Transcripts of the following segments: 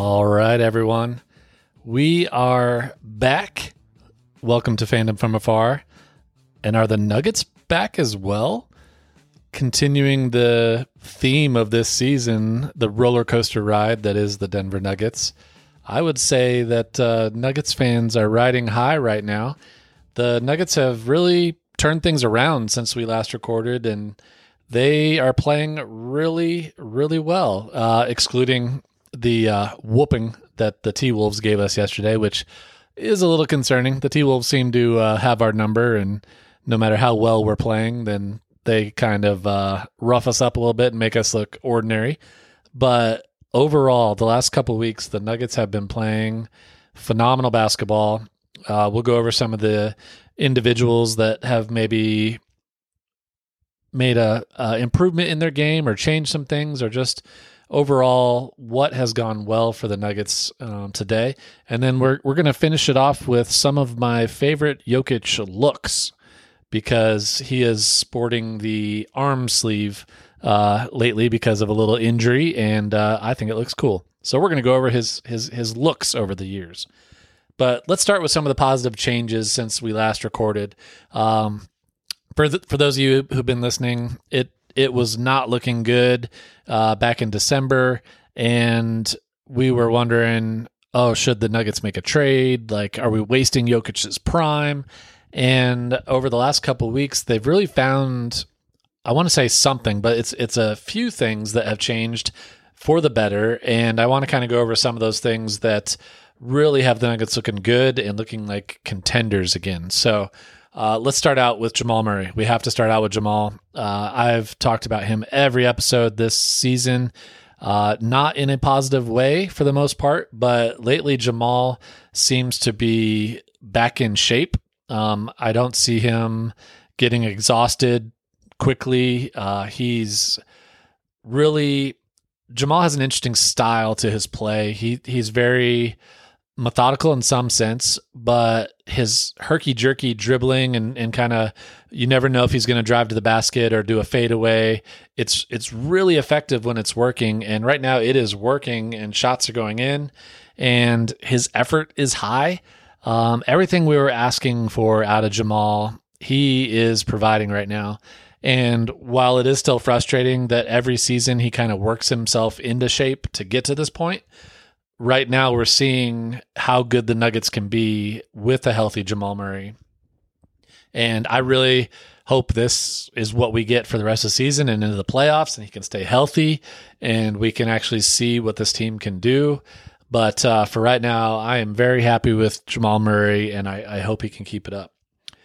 All right, everyone. We are back. Welcome to Fandom from Afar. And are the Nuggets back as well? Continuing the theme of this season, the roller coaster ride that is the Denver Nuggets. I would say that Nuggets fans are riding high right now. The Nuggets have really turned things around since we last recorded, and they are playing really, really well, excluding the whooping that the T-Wolves gave us yesterday, which is a little concerning. The T-Wolves seem to have our number, and no matter how well we're playing, then they kind of rough us up a little bit and make us look ordinary. But overall, the last couple of weeks, the Nuggets have been playing phenomenal basketball. We'll go over some of the individuals that have maybe made a improvement in their game or changed some things, or just overall what has gone well for the Nuggets today. And then we're going to finish it off with some of my favorite Jokic looks, because he is sporting the arm sleeve lately because of a little injury, and I think it looks cool. So we're going to go over his looks over the years. But let's start with some of the positive changes since we last recorded. For those of you who've been listening, it was not looking good back in December, and we were wondering, should the Nuggets make a trade? Like, are we wasting Jokic's prime? And over the last couple of weeks, they've really found, I want to say something, but it's a few things that have changed for the better, and I want to kind of go over some of those things that really have the Nuggets looking good and looking like contenders again. So let's start out with Jamal Murray. We have to start out with Jamal. I've talked about him every episode this season, not in a positive way for the most part, but lately Jamal seems to be back in shape. I don't see him getting exhausted quickly. Jamal has an interesting style to his play. He's very methodical in some sense, but his herky-jerky dribbling and kind of, you never know if he's going to drive to the basket or do a fadeaway. It's really effective when it's working, and right now it is working, and shots are going in, and his effort is high. Everything we were asking for out of Jamal, he is providing right now. And while it is still frustrating that every season he kind of works himself into shape to get to this point, right now we're seeing how good the Nuggets can be with a healthy Jamal Murray. And I really hope this is what we get for the rest of the season and into the playoffs, and he can stay healthy and we can actually see what this team can do. But for right now, I am very happy with Jamal Murray, and I hope he can keep it up.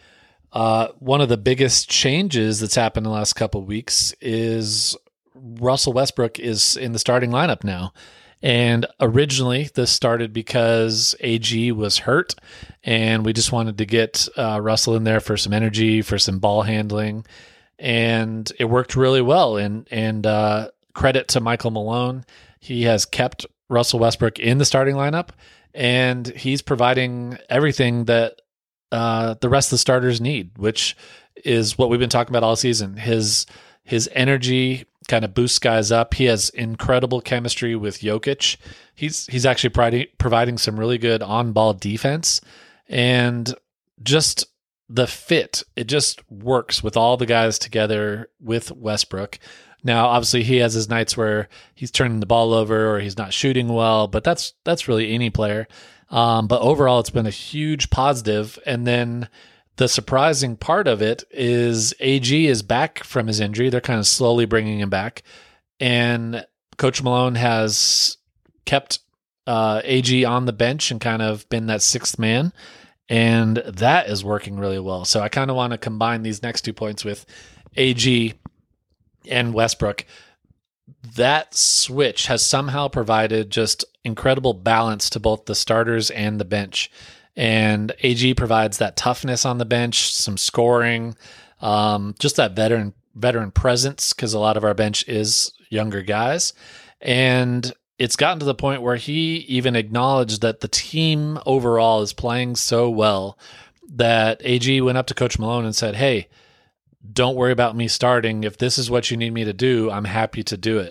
One of the biggest changes that's happened in the last couple of weeks is Russell Westbrook is in the starting lineup now. And originally, this started because AG was hurt, and we just wanted to get Russell in there for some energy, for some ball handling, and it worked really well. And credit to Michael Malone, he has kept Russell Westbrook in the starting lineup, and he's providing everything that the rest of the starters need, which is what we've been talking about all season. His energy kind of boosts guys up. He has incredible chemistry with Jokic. He's actually providing some really good on-ball defense, and just the fit, it just works with all the guys together with Westbrook. Now, obviously, he has his nights where he's turning the ball over or he's not shooting well, but that's really any player. But overall, it's been a huge positive. And then the surprising part of it is AG is back from his injury. They're kind of slowly bringing him back. And Coach Malone has kept AG on the bench and kind of been that sixth man. And that is working really well. So I kind of want to combine these next 2 points with AG and Westbrook. That switch has somehow provided just incredible balance to both the starters and the bench. And AG provides that toughness on the bench, some scoring, just that veteran presence, because a lot of our bench is younger guys. And it's gotten to the point where he even acknowledged that the team overall is playing so well that AG went up to Coach Malone and said, "Hey, don't worry about me starting. If this is what you need me to do, I'm happy to do it."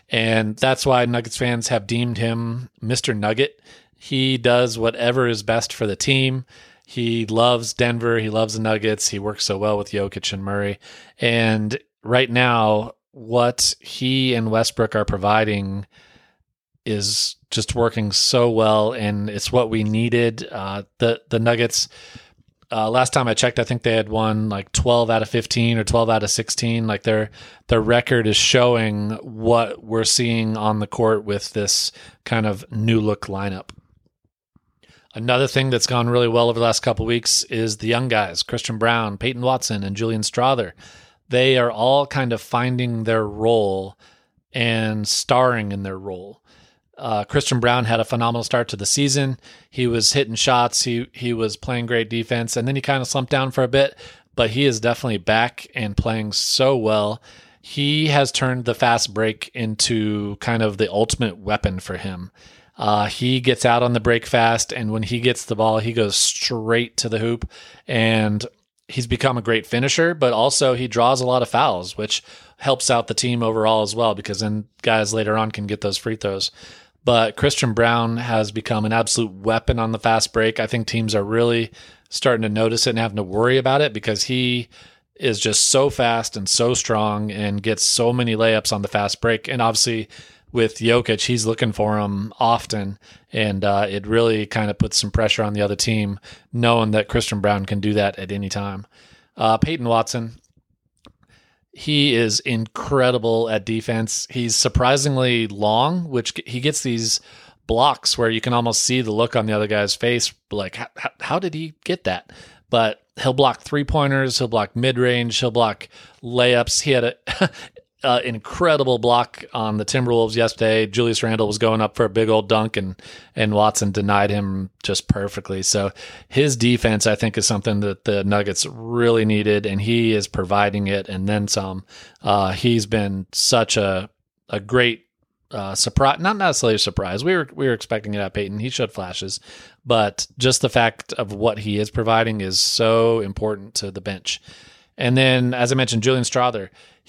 And that's why Nuggets fans have deemed him Mr. Nugget. He does whatever is best for the team. He loves Denver. He loves the Nuggets. He works so well with Jokic and Murray. And right now, what he and Westbrook are providing is just working so well, and it's what we needed. The Nuggets, last time I checked, I think they had won like 12 out of 15 or 12 out of 16. Like their record is showing what we're seeing on the court with this kind of new look lineup. Another thing that's gone really well over the last couple of weeks is the young guys, Christian Braun, Peyton Watson, and Julian Strawther. They are all kind of finding their role and starring in their role. Christian Braun had a phenomenal start to the season. He was hitting shots. He was playing great defense, and then he kind of slumped down for a bit, but he is definitely back and playing so well. He has turned the fast break into kind of the ultimate weapon for him. He gets out on the break fast, and when he gets the ball, he goes straight to the hoop, and he's become a great finisher, but also he draws a lot of fouls, which helps out the team overall as well, because then guys later on can get those free throws. But Christian Braun has become an absolute weapon on the fast break. I think teams are really starting to notice it and having to worry about it, because he is just so fast and so strong and gets so many layups on the fast break. And obviously with Jokic, he's looking for him often, and it really kind of puts some pressure on the other team, knowing that Christian Braun can do that at any time. Peyton Watson, he is incredible at defense. He's surprisingly long, which he gets these blocks where you can almost see the look on the other guy's face, like, how did he get that? But he'll block three-pointers, he'll block mid-range, he'll block layups. He had an incredible block on the Timberwolves yesterday. Julius Randle was going up for a big old dunk, and Watson denied him just perfectly. So his defense, I think, is something that the Nuggets really needed, and he is providing it and then some. He's been such a great surprise, not necessarily a surprise. We were expecting it at Peyton. He showed flashes, but just the fact of what he is providing is so important to the bench. And then, as I mentioned, Julian Strawther,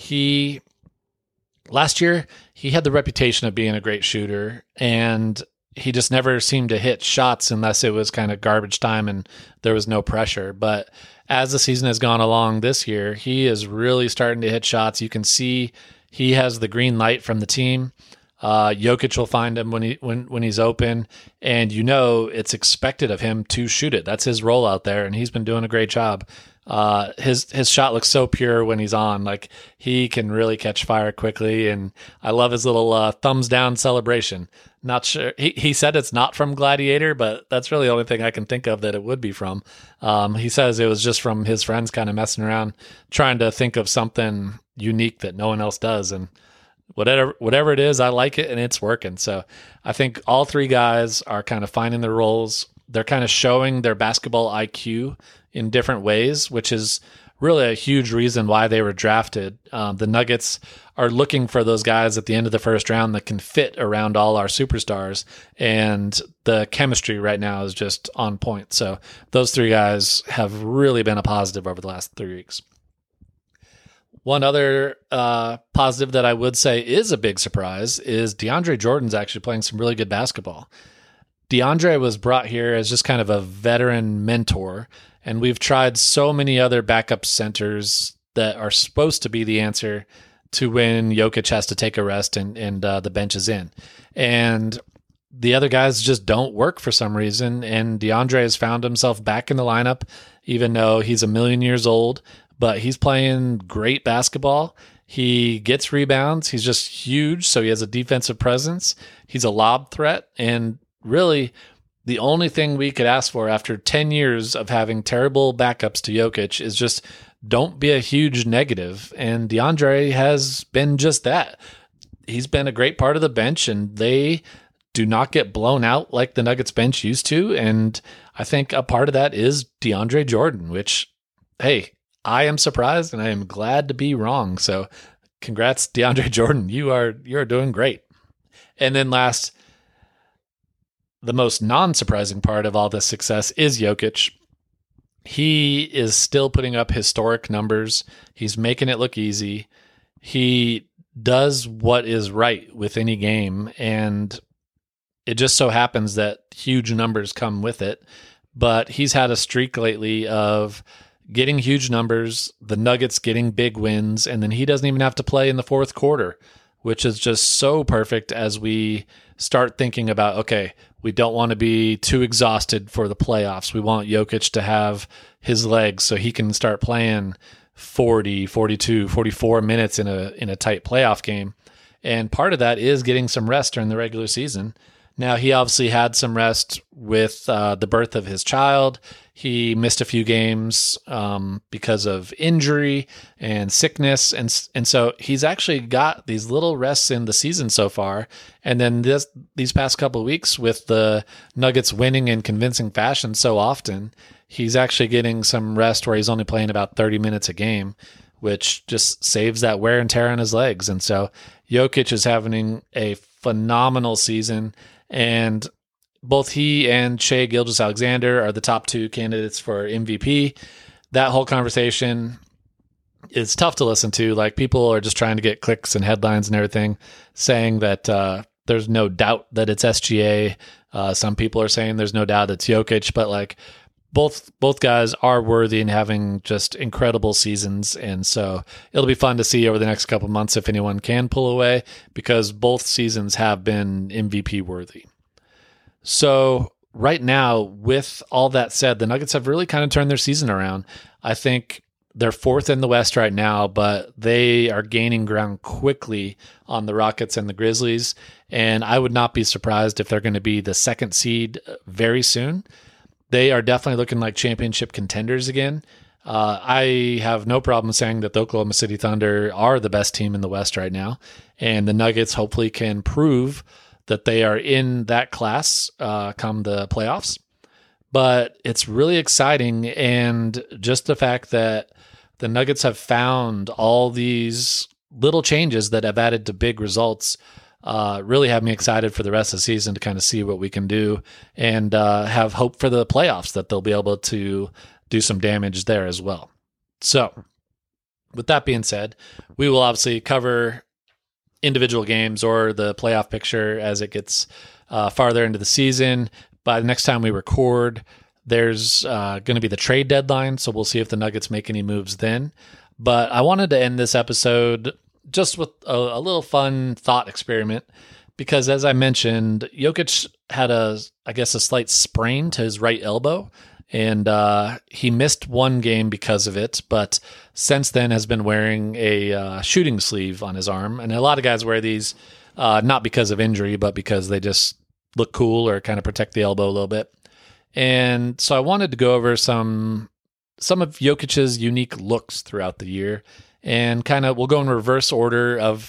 last year, he had the reputation of being a great shooter, and he just never seemed to hit shots unless it was kind of garbage time and there was no pressure. But as the season has gone along this year, he is really starting to hit shots. You can see he has the green light from the team. Jokic will find him when he's open, and it's expected of him to shoot it. That's his role out there, and he's been doing a great job. His shot looks so pure when he's on. Like, he can really catch fire quickly, and I love his little thumbs down celebration. Not sure, he said it's not from Gladiator, but that's really the only thing I can think of that it would be from. He says it was just from his friends kind of messing around, trying to think of something unique that no one else does, and whatever it is, I like it, and it's working. So I think all three guys are kind of finding their roles. They're kind of showing their basketball IQ in different ways, which is really a huge reason why they were drafted. The Nuggets are looking for those guys at the end of the first round that can fit around all our superstars, and the chemistry right now is just on point. So those three guys have really been a positive over the last 3 weeks. One other positive that I would say is a big surprise is DeAndre Jordan's actually playing some really good basketball. DeAndre was brought here as just kind of a veteran mentor, and we've tried so many other backup centers that are supposed to be the answer to when Jokic has to take a rest and the bench is in. And the other guys just don't work for some reason, and DeAndre has found himself back in the lineup, even though he's a million years old, but he's playing great basketball. He gets rebounds. He's just huge, so he has a defensive presence. He's a lob threat, and really the only thing we could ask for after 10 years of having terrible backups to Jokic is just don't be a huge negative. And DeAndre has been just that. He's been a great part of the bench, and they do not get blown out like the Nuggets bench used to. And I think a part of that is DeAndre Jordan, which, hey, I am surprised and I am glad to be wrong. So congrats, DeAndre Jordan. You are doing great. And then last, the most non-surprising part of all this success is Jokic. He is still putting up historic numbers. He's making it look easy. He does what is right with any game, and it just so happens that huge numbers come with it. But he's had a streak lately of getting huge numbers, the Nuggets getting big wins, and then he doesn't even have to play in the fourth quarter, which is just so perfect as we start thinking about, okay, we don't want to be too exhausted for the playoffs. We want Jokic to have his legs so he can start playing 40, 42, 44 minutes in a tight playoff game. And part of that is getting some rest during the regular season. Now, he obviously had some rest with the birth of his child. He missed a few games because of injury and sickness. And so he's actually got these little rests in the season so far. And then these past couple of weeks with the Nuggets winning in convincing fashion so often, he's actually getting some rest where he's only playing about 30 minutes a game, which just saves that wear and tear on his legs. And so Jokic is having a phenomenal season. And both he and Shai Gilgeous-Alexander are the top two candidates for MVP. That whole conversation is tough to listen to. Like, people are just trying to get clicks and headlines and everything, saying that there's no doubt that it's SGA. Some people are saying there's no doubt it's Jokic, but like both guys are worthy and having just incredible seasons. And so it'll be fun to see over the next couple of months if anyone can pull away, because both seasons have been MVP worthy. So right now, with all that said, the Nuggets have really kind of turned their season around. I think they're fourth in the West right now, but they are gaining ground quickly on the Rockets and the Grizzlies. And I would not be surprised if they're going to be the second seed very soon. They are definitely looking like championship contenders again. I have no problem saying that the Oklahoma City Thunder are the best team in the West right now. And the Nuggets hopefully can prove that they are in that class come the playoffs. But it's really exciting. And just the fact that the Nuggets have found all these little changes that have added to big results really have me excited for the rest of the season to kind of see what we can do, and have hope for the playoffs that they'll be able to do some damage there as well. So with that being said, we will obviously cover individual games or the playoff picture as it gets farther into the season. By the next time we record, there's going to be the trade deadline, so we'll see if the Nuggets make any moves then. But I wanted to end this episode just with a little fun thought experiment, because as I mentioned, Jokic had a slight sprain to his right elbow, and he missed one game because of it, but since then has been wearing a shooting sleeve on his arm. And a lot of guys wear these not because of injury, but because they just look cool or kind of protect the elbow a little bit. And so I wanted to go over some of Jokic's unique looks throughout the year, and kind of we'll go in reverse order of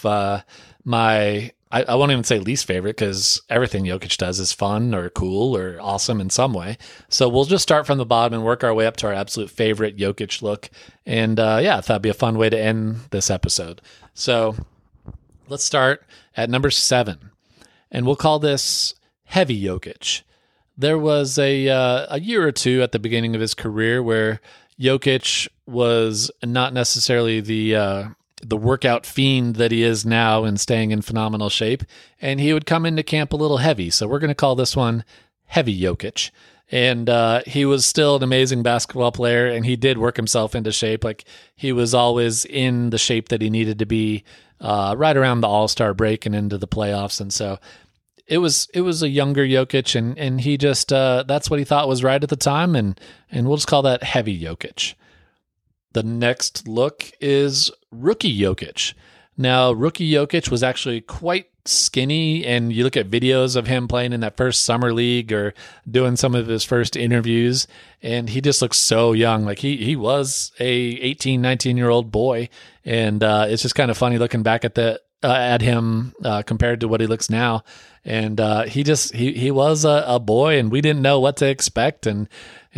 my, I won't even say least favorite, because everything Jokic does is fun or cool or awesome in some way. So we'll just start from the bottom and work our way up to our absolute favorite Jokic look. And I thought it'd be a fun way to end this episode. So let's start at number 7, and we'll call this Heavy Jokic. There was a year or two at the beginning of his career where Jokic was not necessarily the workout fiend that he is now and staying in phenomenal shape, and he would come into camp a little heavy. So we're going to call this one Heavy Jokic. And he was still an amazing basketball player, and he did work himself into shape. Like, he was always in the shape that he needed to be right around the All-Star break and into the playoffs. And so it was a younger Jokic, and he just that's what he thought was right at the time, and we'll just call that Heavy Jokic. The next look is Rookie Jokic. Now, Rookie Jokic was actually quite skinny, and you look at videos of him playing in that first summer league or doing some of his first interviews, and he just looks so young. Like, he was a 18, 19-year-old boy, and it's just kind of funny looking back at him compared to what he looks now. And he was a boy, and we didn't know what to expect. And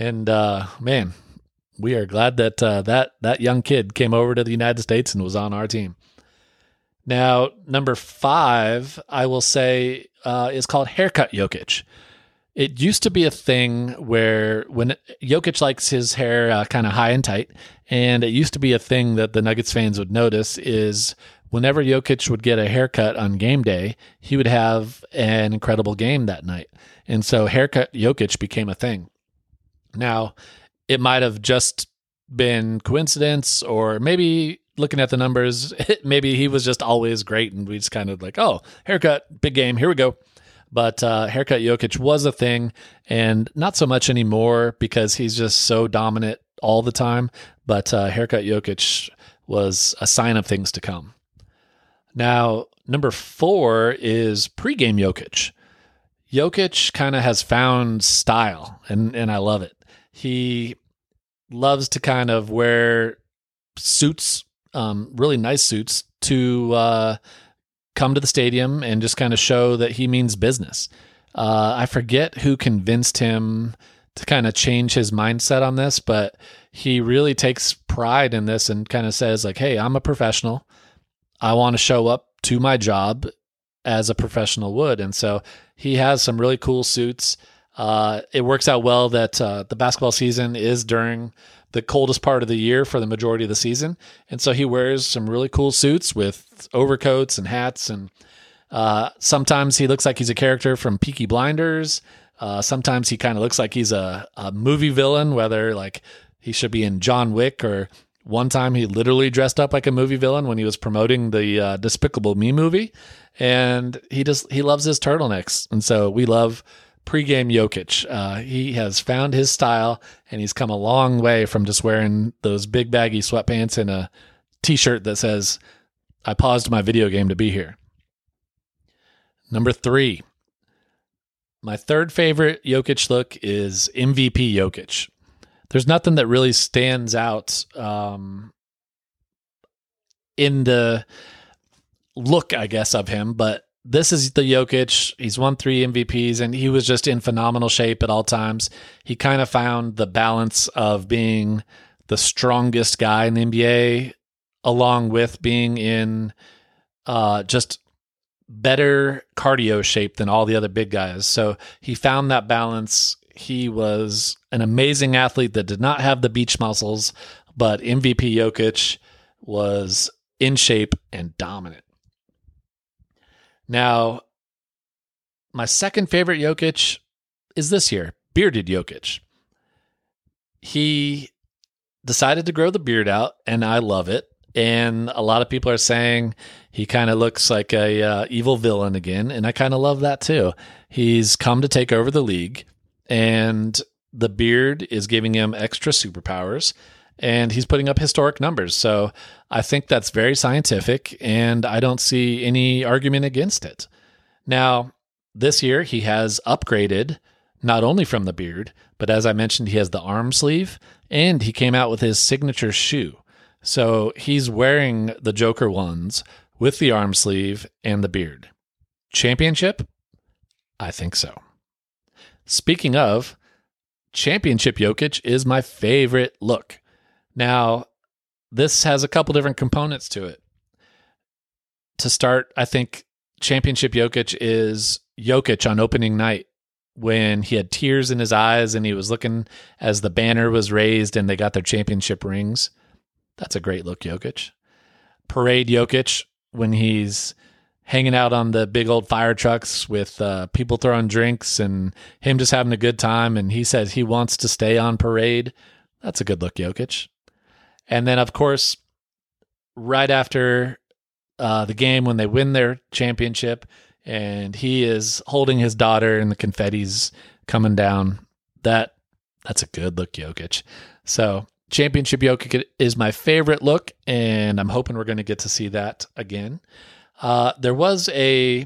man, we are glad that that young kid came over to the United States and was on our team. Now, number 5, I will say, is called Haircut Jokic. It used to be a thing where when Jokic likes his hair kind of high and tight, and it used to be a thing that the Nuggets fans would notice is whenever Jokic would get a haircut on game day, he would have an incredible game that night. And so haircut Jokic became a thing. Now, it might have just been coincidence, or maybe looking at the numbers, maybe he was just always great and we just kind of like, oh, haircut, big game, here we go. But haircut Jokic was a thing, and not so much anymore because he's just so dominant all the time. But haircut Jokic was a sign of things to come. Now, number 4 is pregame Jokic. Jokic kind of has found style, and I love it. He loves to kind of wear suits, really nice suits, to come to the stadium and just kind of show that he means business. I forget who convinced him to kind of change his mindset on this, but he really takes pride in this and kind of says like, hey, I'm a professional. I want to show up to my job as a professional would. And so he has some really cool suits. It works out well that the basketball season is during the coldest part of the year for the majority of the season. And so he wears some really cool suits with overcoats and hats. And sometimes he looks like he's a character from Peaky Blinders. Sometimes he kind of looks like he's a movie villain, whether like he should be in John Wick, or one time he literally dressed up like a movie villain when he was promoting the Despicable Me movie. And he loves his turtlenecks. And so we love pregame Jokic. He has found his style, and he's come a long way from just wearing those big baggy sweatpants and a t-shirt that says, I paused my video game to be here. Number 3. My third favorite Jokic look is MVP Jokic. There's nothing that really stands out in the look, I guess, of him, but this is the Jokic. He's won 3 MVPs, and he was just in phenomenal shape at all times. He kind of found the balance of being the strongest guy in the NBA, along with being in just better cardio shape than all the other big guys. So he found that balance. He was an amazing athlete that did not have the beach muscles, but MVP Jokic was in shape and dominant. Now, my second favorite Jokic is this year, bearded Jokic. He decided to grow the beard out, and I love it. And a lot of people are saying he kind of looks like a evil villain again, and I kind of love that too. He's come to take over the league, and the beard is giving him extra superpowers, and he's putting up historic numbers. So I think that's very scientific, and I don't see any argument against it. Now, this year he has upgraded not only from the beard, but as I mentioned, he has the arm sleeve, and he came out with his signature shoe. So he's wearing the Joker ones with the arm sleeve and the beard. Championship? I think so. Speaking of, championship Jokic is my favorite look. Now, this has a couple different components to it. To start, I think championship Jokic is Jokic on opening night when he had tears in his eyes and he was looking as the banner was raised and they got their championship rings. That's a great look, Jokic. Parade Jokic when he's hanging out on the big old fire trucks with people throwing drinks and him just having a good time, and he says he wants to stay on parade. That's a good look, Jokic. And then, of course, right after the game when they win their championship and he is holding his daughter and the confetti's coming down, that's a good look, Jokic. So championship Jokic is my favorite look, and I'm hoping we're going to get to see that again. There was a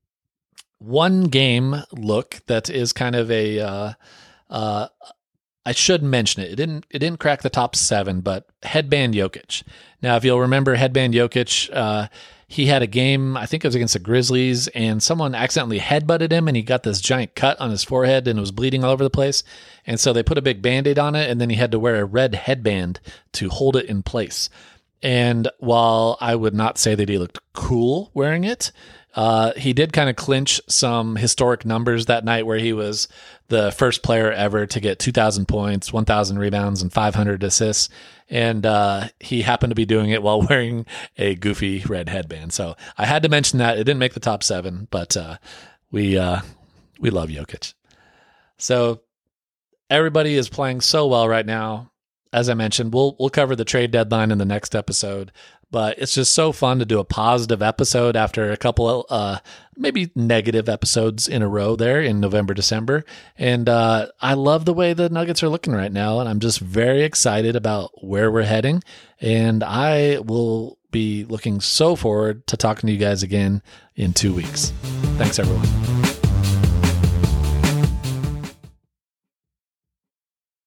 one game look that is kind of a I should mention it. It didn't crack the top 7, but headband Jokic. Now, if you'll remember headband Jokic, he had a game, I think it was against the Grizzlies, and someone accidentally headbutted him, and he got this giant cut on his forehead, and it was bleeding all over the place. And so they put a big Band-Aid on it, and then he had to wear a red headband to hold it in place. And while I would not say that he looked cool wearing it, he did kind of clinch some historic numbers that night where he was the first player ever to get 2,000 points, 1,000 rebounds, and 500 assists. And he happened to be doing it while wearing a goofy red headband. So I had to mention that. It didn't make the top 7, but we love Jokic. So everybody is playing so well right now. As I mentioned, we'll cover the trade deadline in the next episode, but it's just so fun to do a positive episode after a couple of maybe negative episodes in a row there in November, December. And I love the way the Nuggets are looking right now, and I'm just very excited about where we're heading. And I will be looking so forward to talking to you guys again in 2 weeks. Thanks, everyone.